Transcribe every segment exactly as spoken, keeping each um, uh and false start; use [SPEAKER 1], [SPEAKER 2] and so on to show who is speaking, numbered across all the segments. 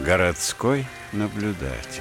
[SPEAKER 1] Городской наблюдатель.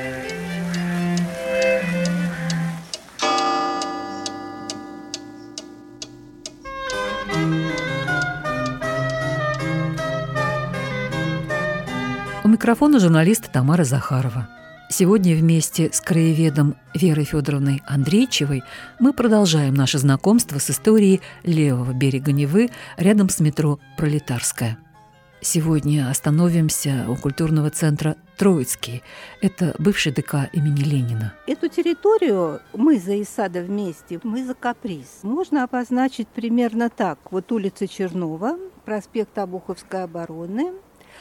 [SPEAKER 2] У микрофона журналист Тамара Захарова. Сегодня вместе с краеведом Верой Федоровной Андрейчевой мы продолжаем наше знакомство с историей левого берега Невы рядом с метро «Пролетарская». Сегодня остановимся у культурного центра «Троицкий». Это бывший ДК имени Ленина.
[SPEAKER 3] Эту территорию мыза и сада вместе, мыза Каприз, можно обозначить примерно так. Вот улица Чернова, проспект Обуховской обороны,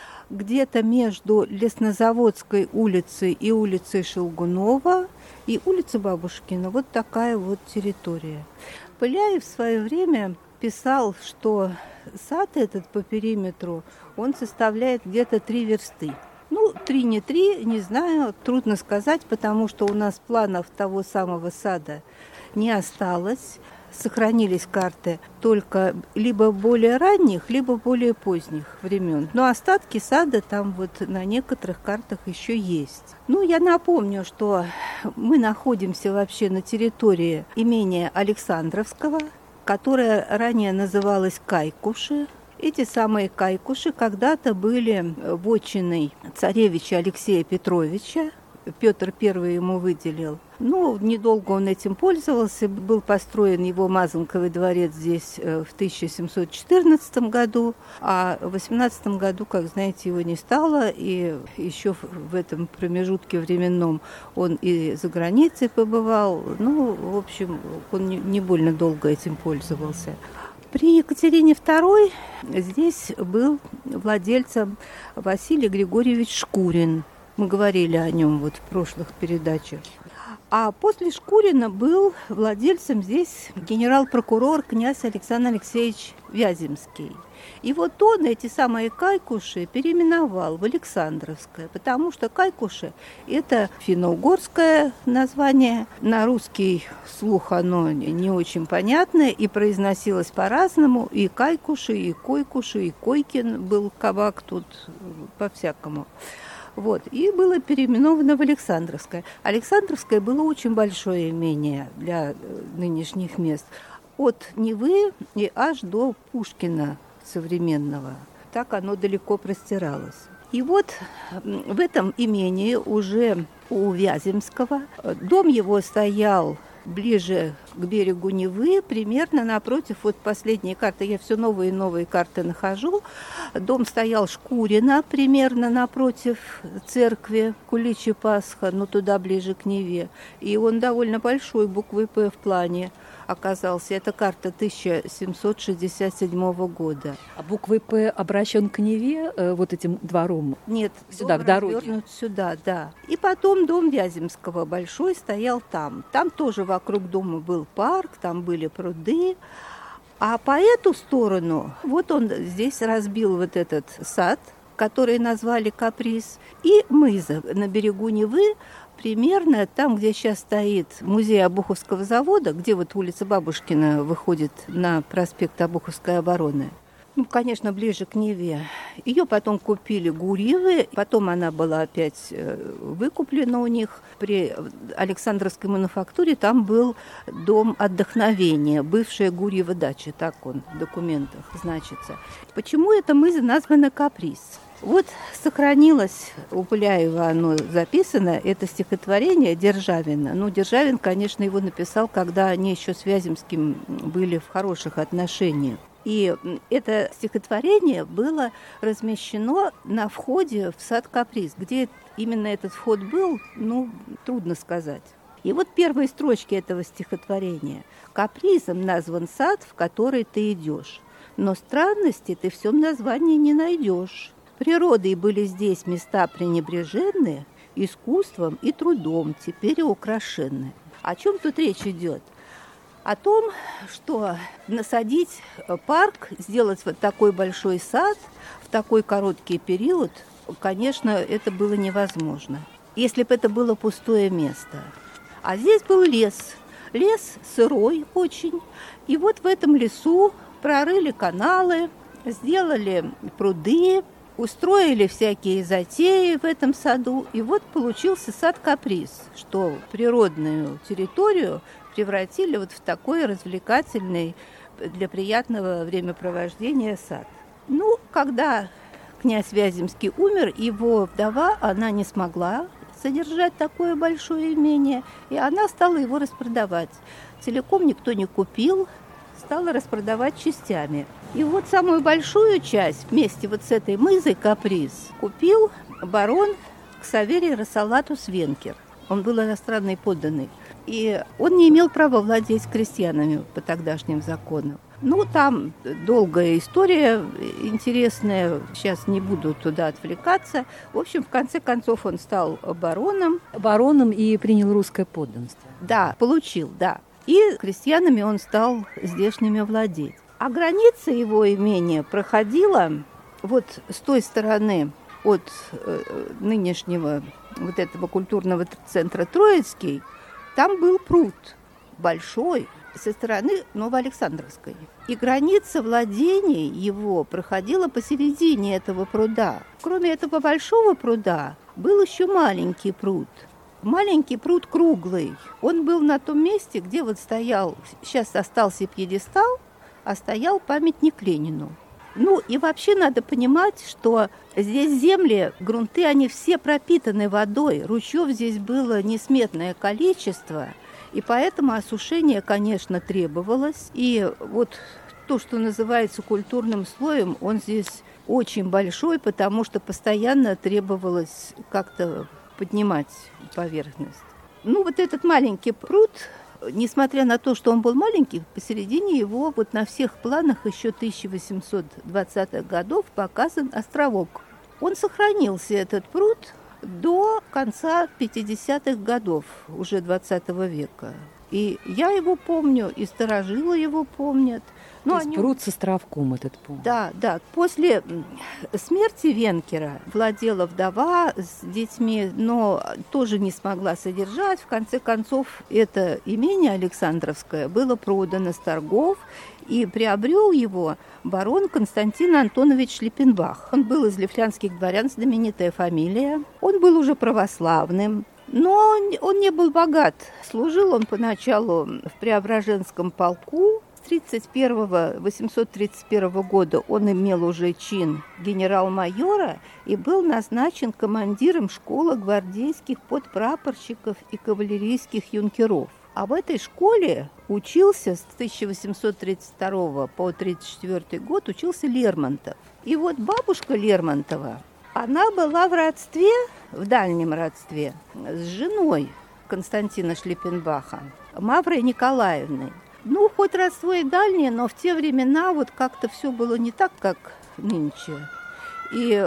[SPEAKER 3] где-то между Леснозаводской улицей и улицей Шелгунова и улицей Бабушкина. Вот такая вот территория. Пыляев в свое время писал, что сад этот по периметру, он составляет где-то три версты. Ну, три не три, не знаю, трудно сказать, потому что у нас планов того самого сада не осталось. Сохранились карты только либо более ранних, либо более поздних времен. Но остатки сада там вот на некоторых картах еще есть. Ну, я напомню, что мы находимся вообще на территории имения Александровского, которое ранее называлось Кайкуши. Эти самые Кайкуши когда-то были вотчиной царевича Алексея Петровича. Петр Первый ему выделил. Ну, недолго он этим пользовался. Был построен его Мазанковый дворец здесь в тысяча семьсот четырнадцатом году, а в восемнадцатом году, как знаете, его не стало. И еще в этом промежутке временном он и за границей побывал. Ну, в общем, он не больно долго этим пользовался. При Екатерине Второй здесь был владельцем Василий Григорьевич Шкурин. Мы говорили о нем вот в прошлых передачах. А после Шкурина был владельцем здесь генерал-прокурор князь Александр Алексеевич Вяземский. И вот он эти самые Кайкуши переименовал в Александровское, потому что Кайкуши – это финно-угорское название. На русский слух оно не очень понятное и произносилось по-разному. И Кайкуши, и Койкуши, и Койкин был кабак тут по-всякому. Вот, и было переименовано в Александровское. Александровское было очень большое имение для нынешних мест. От Невы и аж до Пушкина современного. Так оно далеко простиралось. И вот в этом имении уже у Вяземского дом его стоял ближе к берегу Невы, примерно напротив, вот последние карты, я все новые и новые карты нахожу. Дом стоял Шкурина, примерно напротив церкви Куличи Пасха, но туда ближе к Неве. И он довольно большой, буквой «П» в плане оказался. Это карта тысяча семьсот шестьдесят седьмого года.
[SPEAKER 2] А буквой «П» обращен к Неве, э, вот этим двором?
[SPEAKER 3] Нет,
[SPEAKER 2] сюда,
[SPEAKER 3] дом
[SPEAKER 2] к дороге.
[SPEAKER 3] развернут сюда, да. И потом дом Вяземского большой стоял там. Там тоже вокруг дома был парк, там были пруды. А по эту сторону, вот он здесь разбил вот этот сад, который назвали Каприз, и мыза на берегу Невы, примерно там, где сейчас стоит музей Обуховского завода, где вот улица Бабушкина выходит на проспект Обуховской обороны. Ну, конечно, ближе к Неве. Ее потом купили Гурьевы, потом она была опять выкуплена у них. При Александровской мануфактуре там был дом отдохновения, бывшая Гурьева дача, так он в документах значится. Почему эта мыза названа Каприз? Вот сохранилось у Пыляева, оно записано, это стихотворение Державина. Ну, Державин, конечно, его написал, когда они еще с Вяземским были в хороших отношениях. И это стихотворение было размещено на входе в сад Каприз. Где именно этот вход был, ну, трудно сказать. И вот первые строчки этого стихотворения. «Капризом назван сад, в который ты идешь, но странности ты в всем названии не найдешь. Природой были здесь места пренебреженные, искусством и трудом теперь и украшены». О чем тут речь идет? О том, что насадить парк, сделать вот такой большой сад в такой короткий период, конечно, это было невозможно, если бы это было пустое место. А здесь был лес, лес сырой очень, и вот в этом лесу прорыли каналы, сделали пруды, устроили всякие затеи в этом саду, и вот получился сад-каприз, что природную территорию превратили вот в такой развлекательный для приятного времяпровождения сад. Ну, когда князь Вяземский умер, его вдова, она не смогла содержать такое большое имение, и она стала его распродавать. Целиком никто не купил, стала распродавать частями. И вот самую большую часть вместе вот с этой мызой Каприз купил барон Ксаверий Росалатус Венкер. Он был иностранный подданный. И он не имел права владеть крестьянами по тогдашним законам. Ну, там долгая история интересная, сейчас не буду туда отвлекаться. В общем, в конце концов он стал бароном.
[SPEAKER 2] Бароном и принял русское подданство.
[SPEAKER 3] Да, получил, да. И крестьянами он стал здешними владеть. А граница его имения проходила вот с той стороны от э, нынешнего вот этого культурного центра Троицкий. Там был пруд большой со стороны Новоалександровской. И граница владений его проходила посередине этого пруда. Кроме этого большого пруда был еще маленький пруд. Маленький пруд круглый. Он был на том месте, где вот стоял, сейчас остался пьедестал, а стоял памятник Ленину. Ну и вообще надо понимать, что здесь земли, грунты, они все пропитаны водой. Ручьев здесь было несметное количество, и поэтому осушение, конечно, требовалось. И вот то, что называется культурным слоем, он здесь очень большой, потому что постоянно требовалось как-то поднимать поверхность. Ну вот этот маленький пруд, несмотря на то, что он был маленький, посередине его вот на всех планах еще тысяча восемьсот двадцатых годов показан островок. Он сохранился, этот пруд, до конца пятидесятых годов уже двадцатого века. И я его помню, и старожилы его помнят.
[SPEAKER 2] То есть пруд с островком этот пруд.
[SPEAKER 3] Да, да. После смерти Венкера владела вдова с детьми, но тоже не смогла содержать. В конце концов, это имение Александровское было продано с торгов, и приобрел его барон Константин Антонович Шлиппенбах. Он был из лифлянских дворян, знаменитая фамилия. Он был уже православным. Но он не был богат. Служил он поначалу в Преображенском полку. С тридцать первого, восемьсот тридцать первого года он имел уже чин генерал-майора и был назначен командиром школы гвардейских подпрапорщиков и кавалерийских юнкеров. А в этой школе учился с тысяча восемьсот тридцать второго по тридцать четвёртый год учился Лермонтов. И вот бабушка Лермонтова, она была в родстве, в дальнем родстве, с женой Константина Шлиппенбаха, Маврой Николаевной. Ну, хоть родство и дальнее, но в те времена вот как-то все было не так, как нынче. И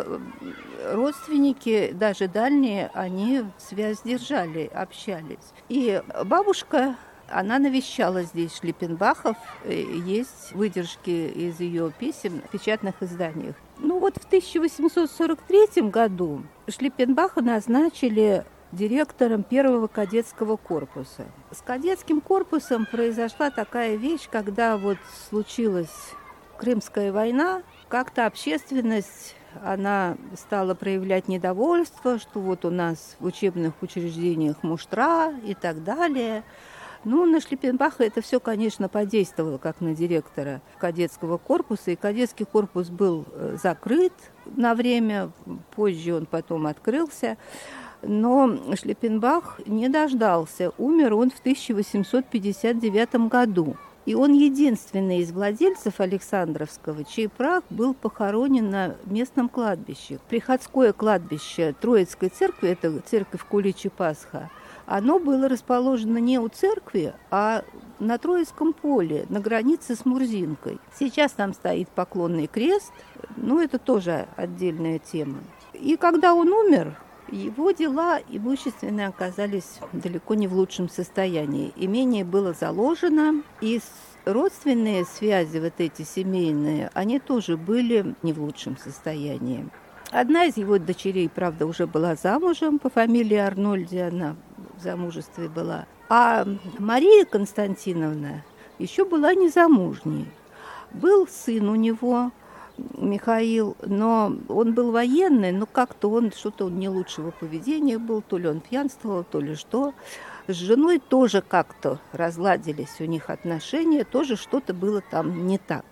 [SPEAKER 3] родственники, даже дальние, они связь держали, общались. И бабушка, она навещала здесь Шлиппенбахов, есть выдержки из ее писем в печатных изданиях. Ну вот в тысяча восемьсот сорок третьем году Шлиппенбаха назначили директором первого кадетского корпуса. С кадетским корпусом произошла такая вещь, когда вот случилась Крымская война, как-то общественность, она стала проявлять недовольство, что вот у нас в учебных учреждениях муштра и так далее. Ну, на Шлиппенбаха это все, конечно, подействовало, как на директора кадетского корпуса. И кадетский корпус был закрыт на время, позже он потом открылся. Но Шлиппенбах не дождался. Умер он в тысяча восемьсот пятьдесят девятом году. И он единственный из владельцев Александровского, чей прах был похоронен на местном кладбище. Приходское кладбище Троицкой церкви, это церковь Куличи-Пасха, оно было расположено не у церкви, а на Троицком поле, на границе с Мурзинкой. Сейчас там стоит поклонный крест, но это тоже отдельная тема. И когда он умер, его дела имущественные оказались далеко не в лучшем состоянии. Имение было заложено, и родственные связи, вот эти семейные, они тоже были не в лучшем состоянии. Одна из его дочерей, правда, уже была замужем по фамилии Арнольди, она в замужестве была. А Мария Константиновна еще была незамужней. Был сын у него, Михаил, но он был военный, но как-то он, что-то он не лучшего поведения был, то ли он пьянствовал, то ли что. С женой тоже как-то разладились у них отношения, тоже что-то было там не так.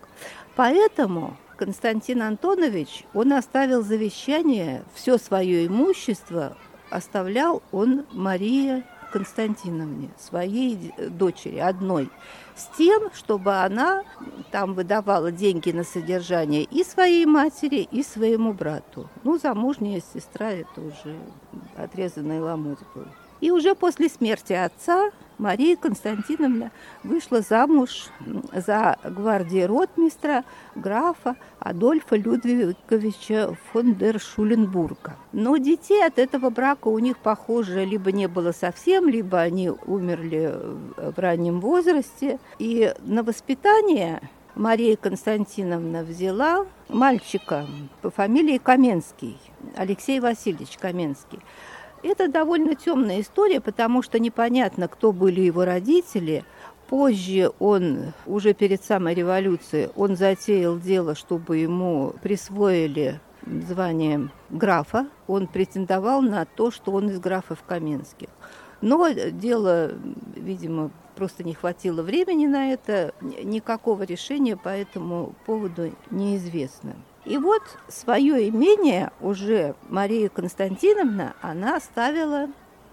[SPEAKER 3] Поэтому Константин Антонович, он оставил завещание, все свое имущество оставлял он Марии Константиновне, своей дочери, одной, с тем, чтобы она там выдавала деньги на содержание и своей матери, и своему брату. Ну, замужняя сестра, это уже отрезанный ломоть был. И уже после смерти отца Мария Константиновна вышла замуж за гвардии-ротмистра графа Адольфа Людвиговича фон дер Шуленбурга. Но детей от этого брака у них, похоже, либо не было совсем, либо они умерли в раннем возрасте. И на воспитание Мария Константиновна взяла мальчика по фамилии Каменский, Алексей Васильевич Каменский. Это довольно темная история, потому что непонятно, кто были его родители. Позже он, уже перед самой революцией, он затеял дело, чтобы ему присвоили звание графа. Он претендовал на то, что он из графов Каменских. Но дело, видимо, просто не хватило времени на это. Никакого решения по этому поводу неизвестно. И вот свое имение уже Мария Константиновна, она оставила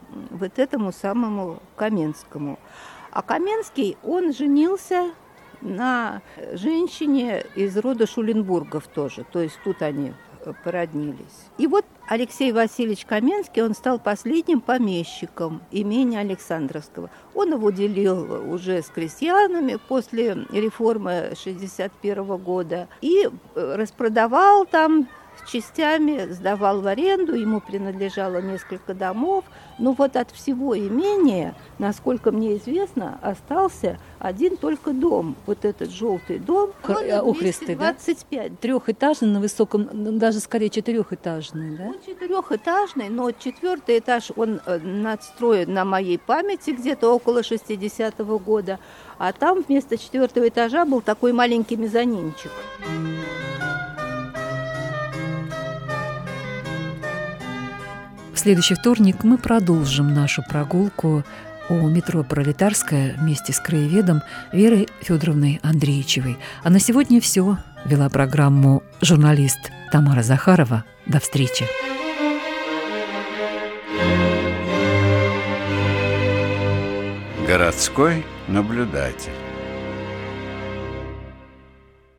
[SPEAKER 3] вот этому самому Каменскому. А Каменский, он женился на женщине из рода Шуленбургов тоже, то есть тут они породнились. И вот Алексей Васильевич Каменский, он стал последним помещиком имения Александровского. Он его делил уже с крестьянами после реформы шестьдесят первого года и распродавал там частями, сдавал в аренду, ему принадлежало несколько домов. Но вот от всего имения, насколько мне известно, остался один только дом. Вот этот желтый дом.
[SPEAKER 2] Охристый, да?
[SPEAKER 3] двадцать пять.
[SPEAKER 2] Трехэтажный на высоком, даже скорее четырехэтажный, да?
[SPEAKER 3] Он четырехэтажный, но четвертый этаж, он надстроен на моей памяти где-то около шестидесятого года. А там вместо четвертого этажа был такой маленький мезонинчик.
[SPEAKER 2] В следующий вторник мы продолжим нашу прогулку у метро «Пролетарская» вместе с краеведом Верой Федоровной Андреичевой. А на сегодня все. Вела программу журналист Тамара Захарова. До встречи.
[SPEAKER 1] Городской наблюдатель.